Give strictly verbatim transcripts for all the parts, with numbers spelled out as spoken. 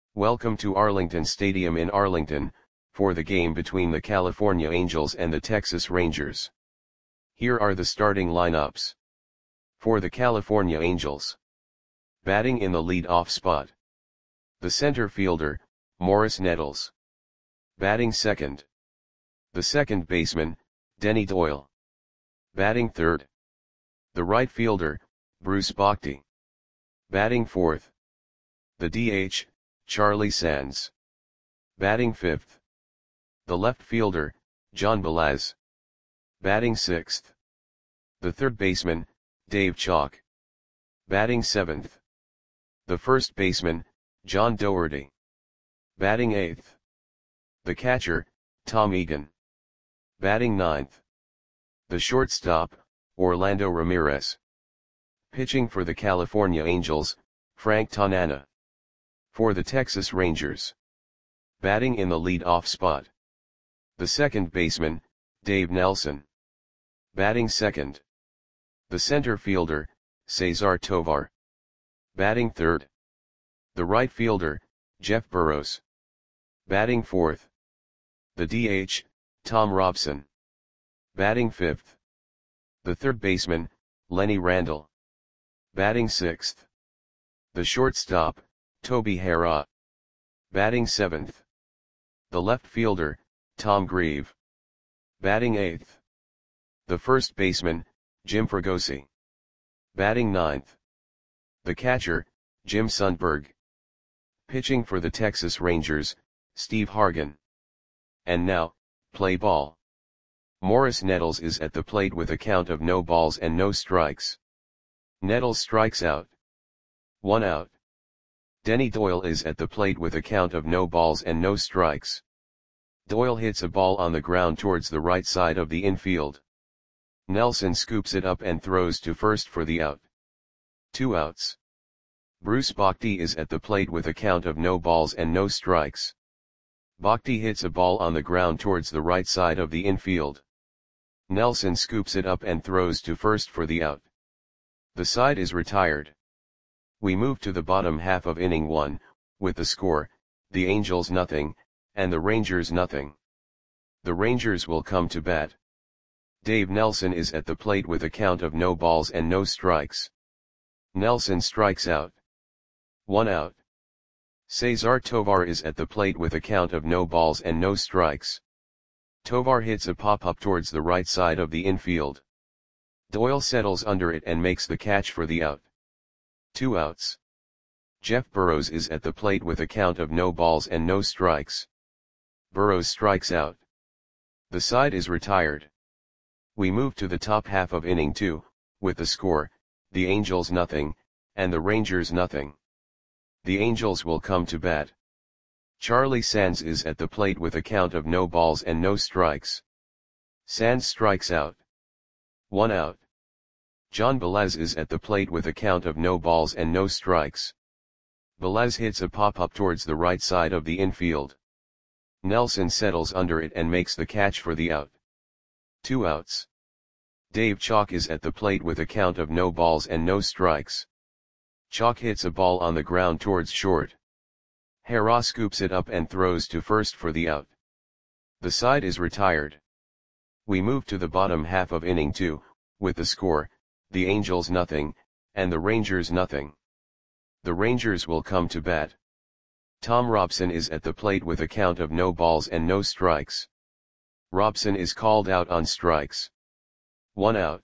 Welcome to Arlington Stadium in Arlington, for the game between the California Angels and the Texas Rangers. Here are the starting lineups. For the California Angels. Batting in the lead-off spot. The center fielder, Morris Nettles. Batting second. The second baseman, Denny Doyle. Batting third. The right fielder, Bruce Bochy. Batting fourth. The D H, Charlie Sands. Batting fifth. The left fielder, John Velez. Batting sixth. The third baseman, Dave Chalk. Batting seventh. The first baseman, John Doherty. Batting eighth. The catcher, Tom Egan. Batting ninth. The shortstop, Orlando Ramirez. Pitching for the California Angels, Frank Tanana. For the Texas Rangers. Batting in the lead-off spot. The second baseman, Dave Nelson. Batting second. The center fielder, Cesar Tovar. Batting third. The right fielder, Jeff Burrows. Batting fourth. The D H, Tom Robson. Batting fifth. The third baseman, Lenny Randle. Batting sixth. The shortstop, Toby Harrah. Batting seventh. The left fielder, Tom Grieve. Batting eighth. The first baseman, Jim Fregosi. Batting ninth. The catcher, Jim Sundberg. Pitching for the Texas Rangers, Steve Hargan. And now, play ball. Morris Nettles is at the plate with a count of no balls and no strikes. Nettles strikes out. One out. Denny Doyle is at the plate with a count of no balls and no strikes. Doyle hits a ball on the ground towards the right side of the infield. Nelson scoops it up and throws to first for the out. Two outs. Bruce Bochy is at the plate with a count of no balls and no strikes. Bochy hits a ball on the ground towards the right side of the infield. Nelson scoops it up and throws to first for the out. The side is retired. We move to the bottom half of inning one, with the score, the Angels nothing, and the Rangers nothing. The Rangers will come to bat. Dave Nelson is at the plate with a count of no balls and no strikes. Nelson strikes out. One out. Cesar Tovar is at the plate with a count of no balls and no strikes. Tovar hits a pop-up towards the right side of the infield. Doyle settles under it and makes the catch for the out. Two outs. Jeff Burrows is at the plate with a count of no balls and no strikes. Burrows strikes out. The side is retired. We move to the top half of inning two, with the score, the Angels nothing, and the Rangers nothing. The Angels will come to bat. Charlie Sands is at the plate with a count of no balls and no strikes. Sands strikes out. One out. John Velez is at the plate with a count of no balls and no strikes. Velez hits a pop-up towards the right side of the infield. Nelson settles under it and makes the catch for the out. Two outs. Dave Chalk is at the plate with a count of no balls and no strikes. Chalk hits a ball on the ground towards short. Harrah scoops it up and throws to first for the out. The side is retired. We move to the bottom half of inning two, with the score, the Angels nothing, and the Rangers nothing. The Rangers will come to bat. Tom Robson is at the plate with a count of no balls and no strikes. Robson is called out on strikes. One out.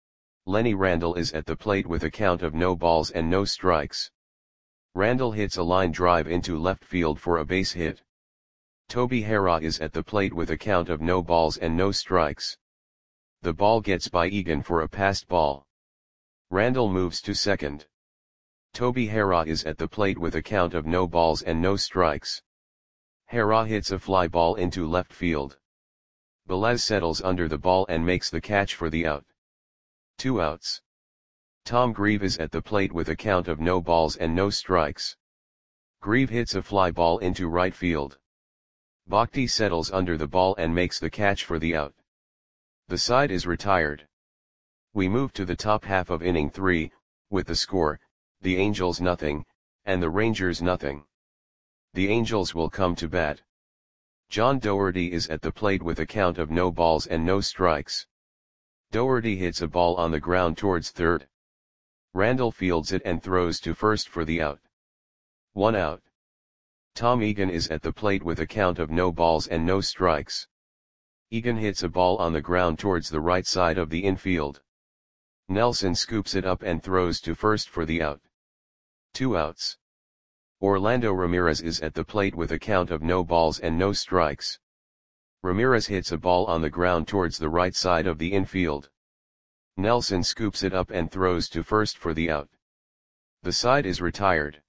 Lenny Randle is at the plate with a count of no balls and no strikes. Randle hits a line drive into left field for a base hit. Toby Harrah is at the plate with a count of no balls and no strikes. The ball gets by Egan for a passed ball. Randle moves to second. Toby Harrah is at the plate with a count of no balls and no strikes. Harrah hits a fly ball into left field. Velez settles under the ball and makes the catch for the out. Two outs. Tom Grieve is at the plate with a count of no balls and no strikes. Grieve hits a fly ball into right field. Bochy settles under the ball and makes the catch for the out. The side is retired. We move to the top half of inning three, with the score, the Angels nothing, and the Rangers nothing. The Angels will come to bat. John Doherty is at the plate with a count of no balls and no strikes. Doherty hits a ball on the ground towards third. Randall fields it and throws to first for the out. One out. Tom Egan is at the plate with a count of no balls and no strikes. Egan hits a ball on the ground towards the right side of the infield. Nelson scoops it up and throws to first for the out. Two outs. Orlando Ramirez is at the plate with a count of no balls and no strikes. Ramirez hits a ball on the ground towards the right side of the infield. Nelson scoops it up and throws to first for the out. The side is retired.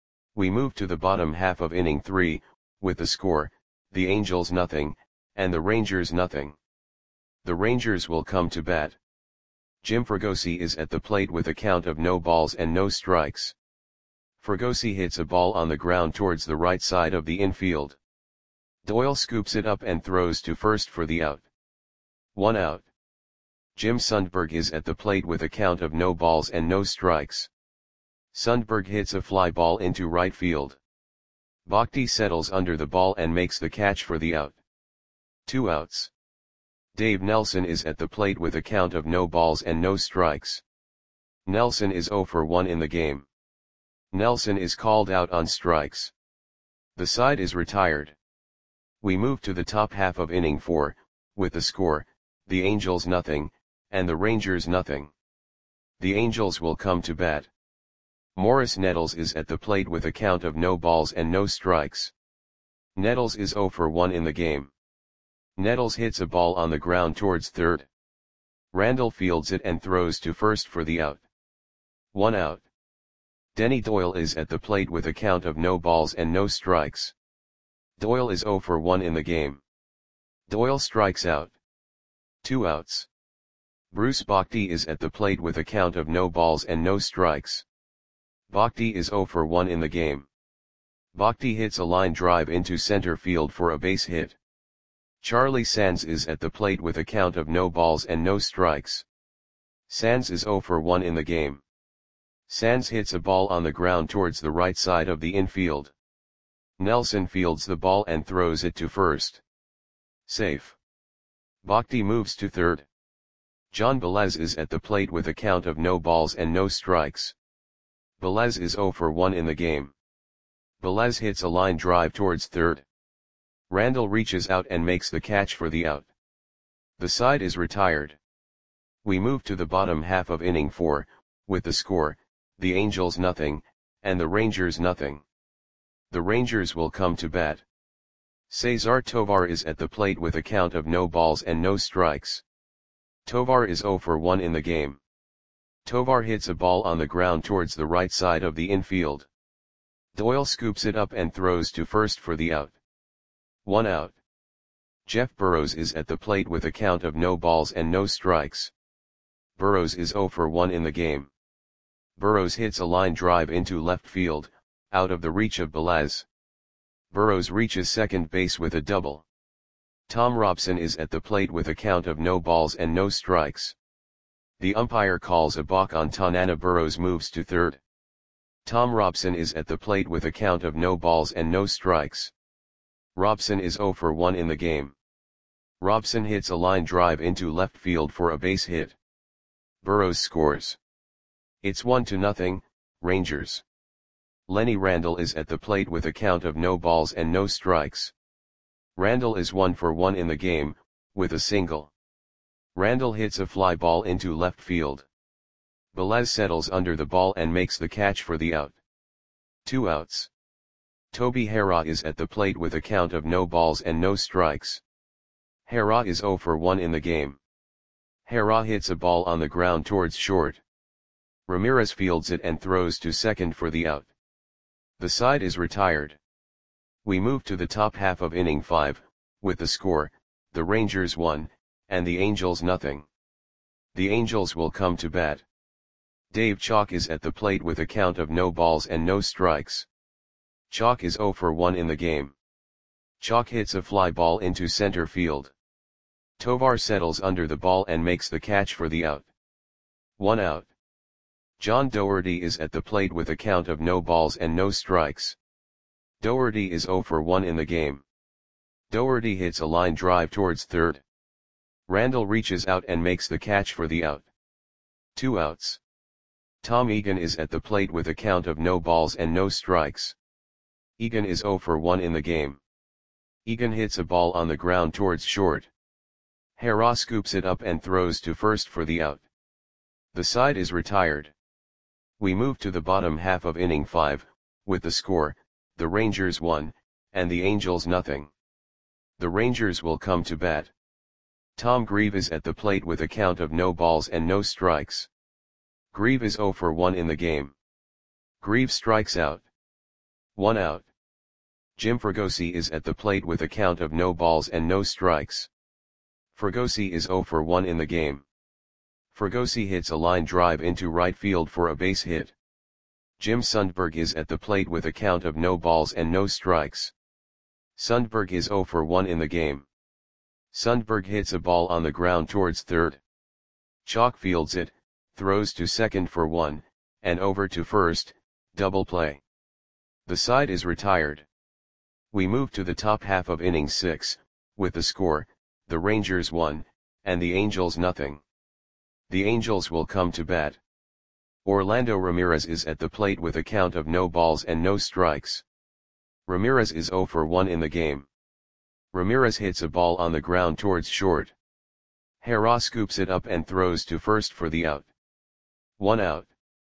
We move to the bottom half of inning three, with the score, the Angels nothing, and the Rangers nothing. The Rangers will come to bat. Jim Fregosi is at the plate with a count of no balls and no strikes. Fregosi hits a ball on the ground towards the right side of the infield. Doyle scoops it up and throws to first for the out. One out. Jim Sundberg is at the plate with a count of no balls and no strikes. Sundberg hits a fly ball into right field. Bhakti settles under the ball and makes the catch for the out. Two outs. Dave Nelson is at the plate with a count of no balls and no strikes. Nelson is oh for one in the game. Nelson is called out on strikes. The side is retired. We move to the top half of inning four, with the score, the Angels nothing, and the Rangers nothing. The Angels will come to bat. Morris Nettles is at the plate with a count of no balls and no strikes. Nettles is oh for one in the game. Nettles hits a ball on the ground towards third. Randall fields it and throws to first for the out. One out. Denny Doyle is at the plate with a count of no balls and no strikes. Doyle is oh for one in the game. Doyle strikes out. Two outs. Bruce Bhakti is at the plate with a count of no balls and no strikes. Bhakti is oh for one in the game. Bhakti hits a line drive into center field for a base hit. Charlie Sands is at the plate with a count of no balls and no strikes. Sands is oh for one in the game. Sands hits a ball on the ground towards the right side of the infield. Nelson fields the ball and throws it to first. Safe. Bhakti moves to third. John Velez is at the plate with a count of no balls and no strikes. Velez is oh for one in the game. Velez hits a line drive towards third. Randall reaches out and makes the catch for the out. The side is retired. We move to the bottom half of inning four, with the score, the Angels nothing, and the Rangers nothing. The Rangers will come to bat. Cesar Tovar is at the plate with a count of no balls and no strikes. Tovar is oh for one in the game. Tovar hits a ball on the ground towards the right side of the infield. Doyle scoops it up and throws to first for the out. One out. Jeff Burrows is at the plate with a count of no balls and no strikes. Burrows is oh for one in the game. Burrows hits a line drive into left field, out of the reach of Velez. Burrows reaches second base with a double. Tom Robson is at the plate with a count of no balls and no strikes. The umpire calls a balk on Tanana. Burrows moves to third. Tom Robson is at the plate with a count of no balls and no strikes. Robson is oh for one in the game. Robson hits a line drive into left field for a base hit. Burrows scores. It's one to nothing, Rangers. Lenny Randall is at the plate with a count of no balls and no strikes. Randall is one for one in the game, with a single. Randall hits a fly ball into left field. Velez settles under the ball and makes the catch for the out. Two outs. Toby Harrah is at the plate with a count of no balls and no strikes. Harrah is oh for one in the game. Harrah hits a ball on the ground towards short. Ramirez fields it and throws to second for the out. The side is retired. We move to the top half of inning five, with the score, the Rangers one, and the Angels nothing. The Angels will come to bat. Dave Chalk is at the plate with a count of no balls and no strikes. Chalk is oh for one in the game. Chalk hits a fly ball into center field. Tovar settles under the ball and makes the catch for the out. One out. John Doherty is at the plate with a count of no balls and no strikes. Doherty is zero for one in the game. Doherty hits a line drive towards third. Randall reaches out and makes the catch for the out. Two outs. Tom Egan is at the plate with a count of no balls and no strikes. Egan is zero for one in the game. Egan hits a ball on the ground towards short. Hera scoops it up and throws to first for the out. The side is retired. We move to the bottom half of inning five, with the score, the Rangers one, and the Angels nothing. The Rangers will come to bat. Tom Grieve is at the plate with a count of no balls and no strikes. Grieve is zero for one in the game. Grieve strikes out. One out. Jim Fregosi is at the plate with a count of no balls and no strikes. Fregosi is zero for one in the game. Fregosi hits a line drive into right field for a base hit. Jim Sundberg is at the plate with a count of no balls and no strikes. Sundberg is zero for one in the game. Sundberg hits a ball on the ground towards third. Chalk fields it, throws to second for one, and over to first, double play. The side is retired. We move to the top half of inning six, with the score, the Rangers one, and the Angels nothing. The Angels will come to bat. Orlando Ramirez is at the plate with a count of no balls and no strikes. Ramirez is zero for one in the game. Ramirez hits a ball on the ground towards short. Hera scoops it up and throws to first for the out. One out.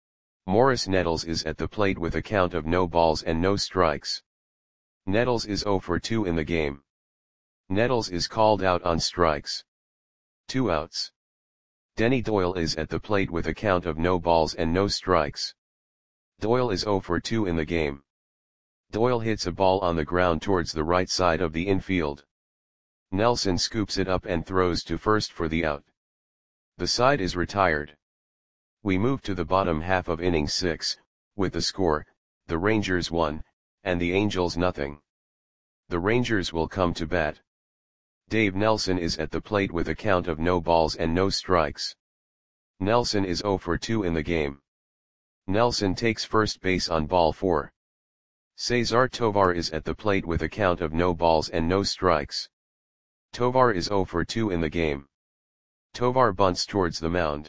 Morris Nettles is at the plate with a count of no balls and no strikes. Nettles is zero for two in the game. Nettles is called out on strikes. Two outs. Denny Doyle is at the plate with a count of no balls and no strikes. Doyle is zero for two in the game. Doyle hits a ball on the ground towards the right side of the infield. Nelson scoops it up and throws to first for the out. The side is retired. We move to the bottom half of inning six, with the score, the Rangers one, and the Angels nothing. The Rangers will come to bat. Dave Nelson is at the plate with a count of no balls and no strikes. Nelson is zero for two in the game. Nelson takes first base on ball four. Cesar Tovar is at the plate with a count of no balls and no strikes. Tovar is zero for two in the game. Tovar bunts towards the mound.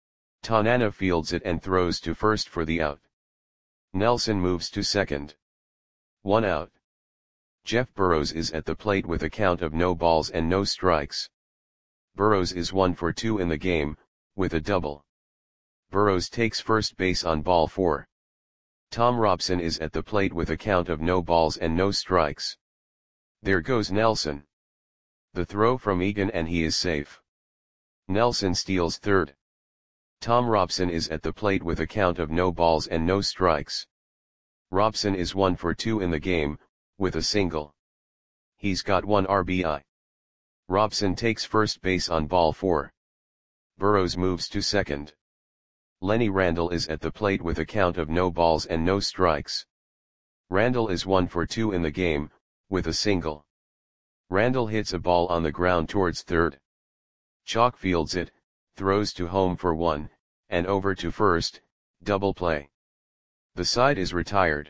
Tanana fields it and throws to first for the out. Nelson moves to second. One out. Jeff Burrows is at the plate with a count of no balls and no strikes. Burrows is one for two in the game, with a double. Burrows takes first base on ball four. Tom Robson is at the plate with a count of no balls and no strikes. There goes Nelson. The throw from Egan and he is safe. Nelson steals third. Tom Robson is at the plate with a count of no balls and no strikes. Robson is one for two in the game, with a single. He's got one R B I. Robson takes first base on ball four. Burrows moves to second. Lenny Randall is at the plate with a count of no balls and no strikes. Randall is one for two in the game, with a single. Randall hits a ball on the ground towards third. Chalk fields it, throws to home for one, and over to first, double play. The side is retired.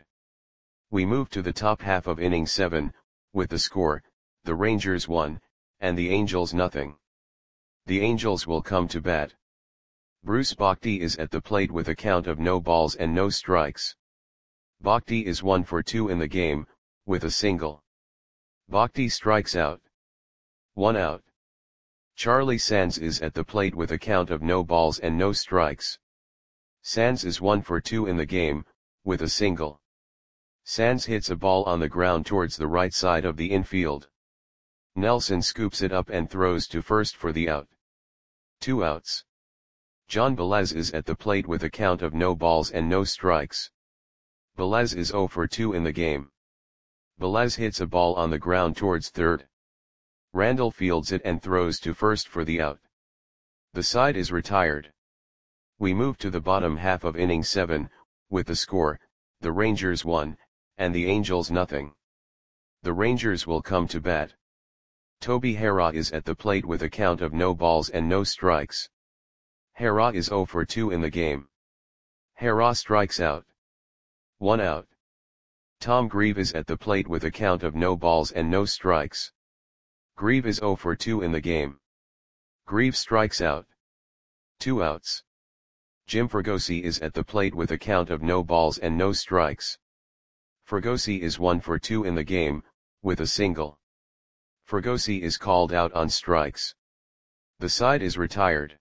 We move to the top half of inning seven, with the score, the Rangers one, and the Angels nothing. The Angels will come to bat. Bruce Bhakti is at the plate with a count of no balls and no strikes. Bhakti is one for two in the game, with a single. Bhakti strikes out. One out. Charlie Sands is at the plate with a count of no balls and no strikes. Sands is one for two in the game, with a single. Sands hits a ball on the ground towards the right side of the infield. Nelson scoops it up and throws to first for the out. Two outs. John Velez is at the plate with a count of no balls and no strikes. Velez is zero for two in the game. Velez hits a ball on the ground towards third. Randall fields it and throws to first for the out. The side is retired. We move to the bottom half of inning seven, with the score, the Rangers one, and the Angels nothing. The Rangers will come to bat. Toby Hera is at the plate with a count of no balls and no strikes. Hera is zero for two in the game. Hera strikes out. One out. Tom Grieve is at the plate with a count of no balls and no strikes. Grieve is zero for two in the game. Grieve strikes out. Two outs. Jim Fregosi is at the plate with a count of no balls and no strikes. Fregosi is one for two in the game, with a single. Fregosi is called out on strikes. The side is retired.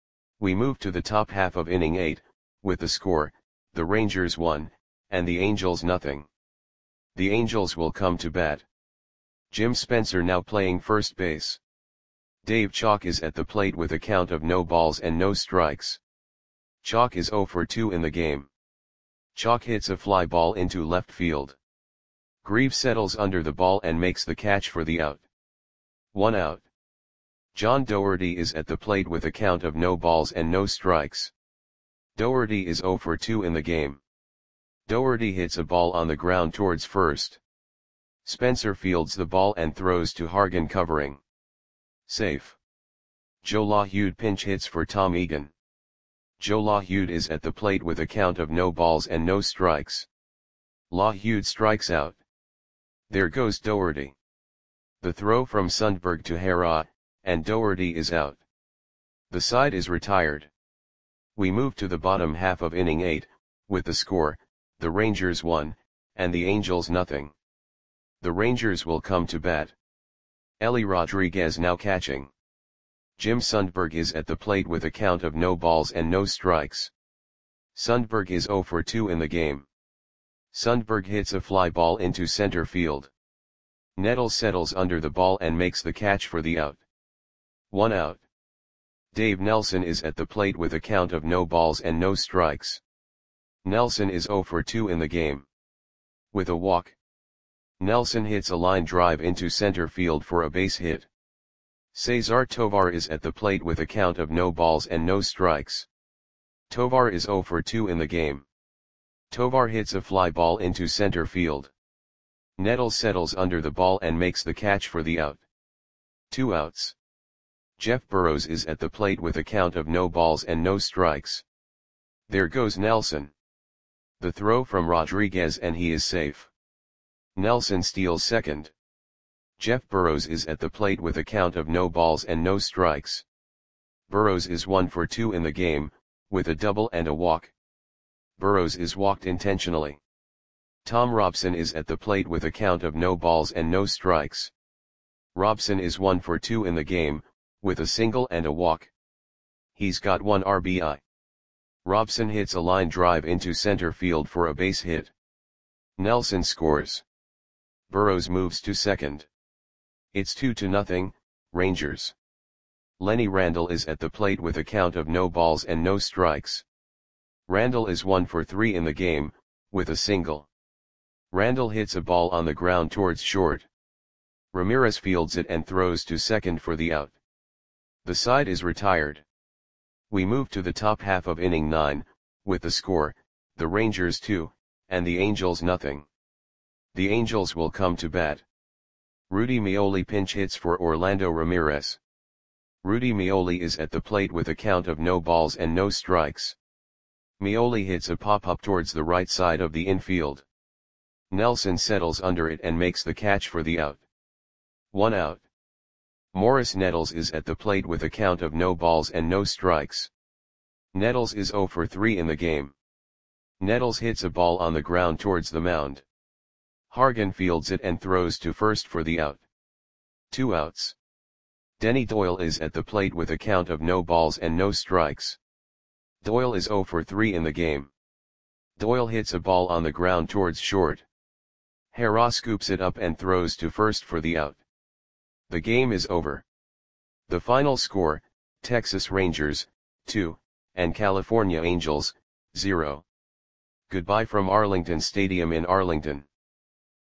We move to the top half of inning eight, with the score, the Rangers one, and the Angels nothing. The Angels will come to bat. Jim Spencer now playing first base. Dave Chalk is at the plate with a count of no balls and no strikes. Chalk is zero for two in the game. Chalk hits a fly ball into left field. Grieve settles under the ball and makes the catch for the out. One out. John Doherty is at the plate with a count of no balls and no strikes. Doherty is zero for two in the game. Doherty hits a ball on the ground towards first. Spencer fields the ball and throws to Hargan covering. Safe. Joe LaHude pinch hits for Tom Egan. Joe LaHude is at the plate with a count of no balls and no strikes. LaHude strikes out. There goes Doherty. The throw from Sundberg to Hera, and Doherty is out. The side is retired. We move to the bottom half of inning eight, with the score, the Rangers one, and the Angels nothing. The Rangers will come to bat. Ellie Rodriguez now catching. Jim Sundberg is at the plate with a count of no balls and no strikes. Sundberg is zero for two in the game. Sundberg hits a fly ball into center field. Nettles settles under the ball and makes the catch for the out. One out. Dave Nelson is at the plate with a count of no balls and no strikes. Nelson is zero for two in the game. With a walk. Nelson hits a line drive into center field for a base hit. Cesar Tovar is at the plate with a count of no balls and no strikes. Tovar is zero for two in the game. Tovar hits a fly ball into center field. Nettles settles under the ball and makes the catch for the out. Two outs. Jeff Burrows is at the plate with a count of no balls and no strikes. There goes Nelson. The throw from Rodriguez and he is safe. Nelson steals second. Jeff Burrows is at the plate with a count of no balls and no strikes. Burrows is one for two in the game, with a double and a walk. Burrows is walked intentionally. Tom Robson is at the plate with a count of no balls and no strikes. Robson is one for two in the game, with a single and a walk. He's got one R B I. Robson hits a line drive into center field for a base hit. Nelson scores. Burrows moves to second. It's two to nothing, Rangers. Lenny Randle is at the plate with a count of no balls and no strikes. Randle is one for three in the game, with a single. Randle hits a ball on the ground towards short. Ramirez fields it and throws to second for the out. The side is retired. We move to the top half of inning nine, with the score, the Rangers two, and the Angels nothing. The Angels will come to bat. Rudy Meoli pinch hits for Orlando Ramirez. Rudy Meoli is at the plate with a count of no balls and no strikes. Meoli hits a pop-up towards the right side of the infield. Nelson settles under it and makes the catch for the out. One out. Morris Nettles is at the plate with a count of no balls and no strikes. Nettles is zero for three in the game. Nettles hits a ball on the ground towards the mound. Hargan fields it and throws to first for the out. Two outs. Denny Doyle is at the plate with a count of no balls and no strikes. Doyle is zero for three in the game. Doyle hits a ball on the ground towards short. Hera scoops it up and throws to first for the out. The game is over. The final score, Texas Rangers, two, and California Angels, zero. Goodbye from Arlington Stadium in Arlington.